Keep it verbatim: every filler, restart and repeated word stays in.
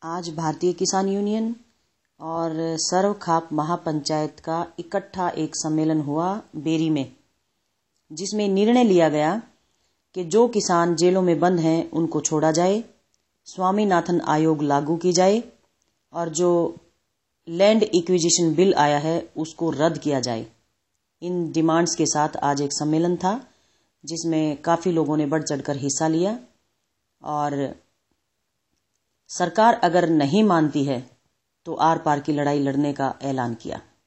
आज भारतीय किसान यूनियन और सर्व खाप महापंचायत का इकट्ठा एक सम्मेलन हुआ बेरी में, जिसमें निर्णय लिया गया कि जो किसान जेलों में बंद हैं उनको छोड़ा जाए, स्वामीनाथन आयोग लागू की जाए और जो लैंड एक्विजिशन बिल आया है उसको रद्द किया जाए। इन डिमांड्स के साथ आज एक सम्मेलन था जिसमें काफ़ी लोगों ने बढ़ चढ़कर हिस्सा लिया और सरकार अगर नहीं मानती है तो आर पार की लड़ाई लड़ने का ऐलान किया।